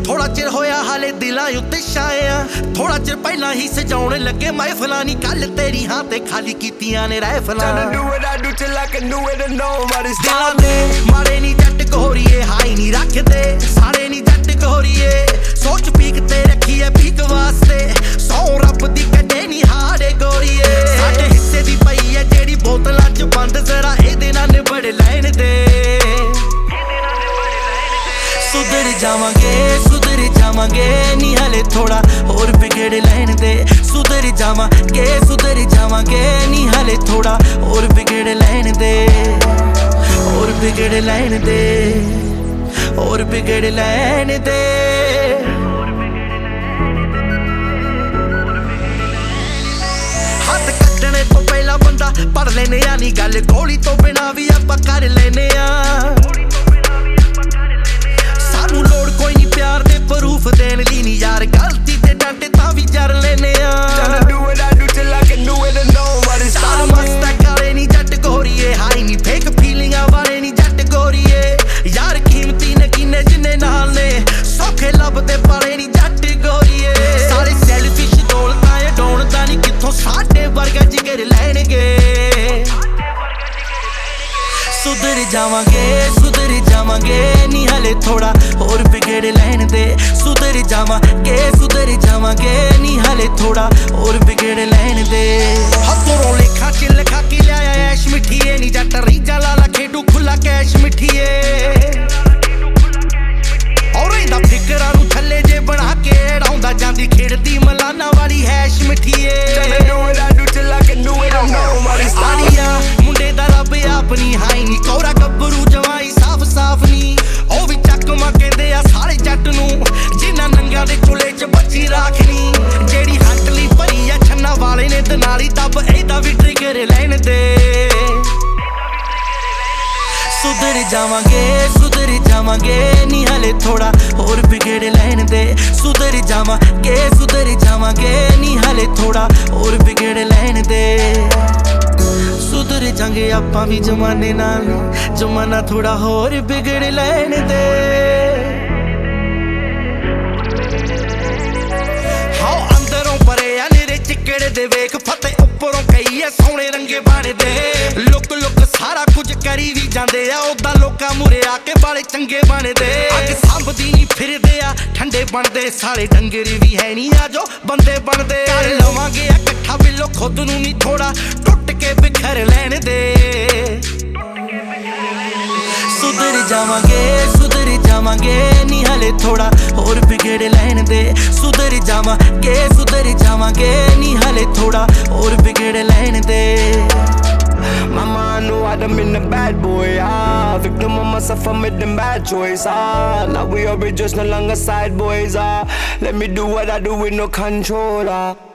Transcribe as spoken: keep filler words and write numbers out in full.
थोड़ा चिर होया हाले दिलां उत्ते छाया थोड़ा चिर पहला ही सजाउण लगे महफिलां नी कल तेरी हां ते खाली कीतियां ने रहफिलां दिलां दे माड़े नी जट गोरीए हाई नी रखदे साड़े नी जट गोरीए सोच पीक ते रखी है पीक वास्ते सौ रब दी कड्डे नी हाड़े गोरीए साडे हिस्से दी पई है जेड़ी बोतलां च बंद जरा इहदे नाल निबड़ लैण दे सुधर जावांगे सुधर जावांगे नी हले थोड़ा होर बिगड़ लैण दे सुधर जावांगे सुधर जावांगे नी हले थोड़ा होर बिगड़ लैण दे होर बिगड़ लैण दे होर बिगड़ लैण दे हथ कड्डणे तो पहला बंदा पढ़ लेने आ नी गल गोली तो बिना भी आपां कर लेने आ लोड़ कोई नहीं प्यार दे प्रूफ देन ली नी यार गलती ते डांटे तां भी जर लेने आ सारा मस्त काले नी जट गोरीए हाई नी फेक फीलिंगां वाले नी जट गोरीए यार कीमती ने किन्ने जिन्ने नाल ने सौखे लभदे पाले नी जट गोरीए सारे सेल्फिश दौलतां ए डोणदा नी कित्थों साडे वर्गा जिगर लैणगे सुधर जावांगे सुधर जावांगे नी हले थोड़ा होर बिगड़ लैण दे सुधर जावांगे सुधर जावांगे नी हले थोड़ा होर बिगड़ लैण दे हथों लेखा च लिखा के लिया ऐश मिठिए नी जट रीजा लाला खेडू खुला कैश मिठिए और इंदा फिकरां नूं थल्ले जे बना के डाउंदा जांदी खेड़दी मलाना वाली हैश मिठिए आड़िया मुंडे दा रब अपनी हाई नी कौरा गब्बरू जवाई साफ साफ नी ओ भी चकमा कहंदे आ सारे जट नूं जिन्ना नंगा दे चुले च बच्ची राखनी जेड़ी हंटली भरी आ छन्ना वाले ने दनाली दब एदा भी ट्रिगर लैण दे सुधर जावांगे सुधर जावांगे नी हले थोड़ा होर बिगड़ लैण दे सुधर जावांगे सुधर जावांगे नी हले थोड़ा होर बिगड़ लैण दे सुधर जांगे आपां भी जमाने नाल जमाना थोड़ा होर बिगड़ लैण दे हाओ अंदरों परे आ निरे चिकड़ दे वेख फते उपरों कई आ सोहणे रंगे बण दे लुक लुक सारा कुछ करी भी जांदे आ ओदा लोकां मुरे आके बाले चंगे बनदे अग संभदी नहीं फिरदे आ ठंडे बनदे सारे डंगर भी है नहीं आ जो बंदे बनदे कर लवांगे इकट्ठा बिलो खुद नूं नहीं थोड़ा टुट के बिखर लैण दे सुधर जावांगे सुधर जावांगे नी हले थोड़ा होर बिगड़ लैण दे सुधर जावांगे सुधर जावांगे नी हले थोड़ा होर बिगड़ लैण दे Mama, I know I done been a bad boy, ah victim of myself, I made them bad choice, ah now we are just no longer side boys, ah let me do what I do with no control, ah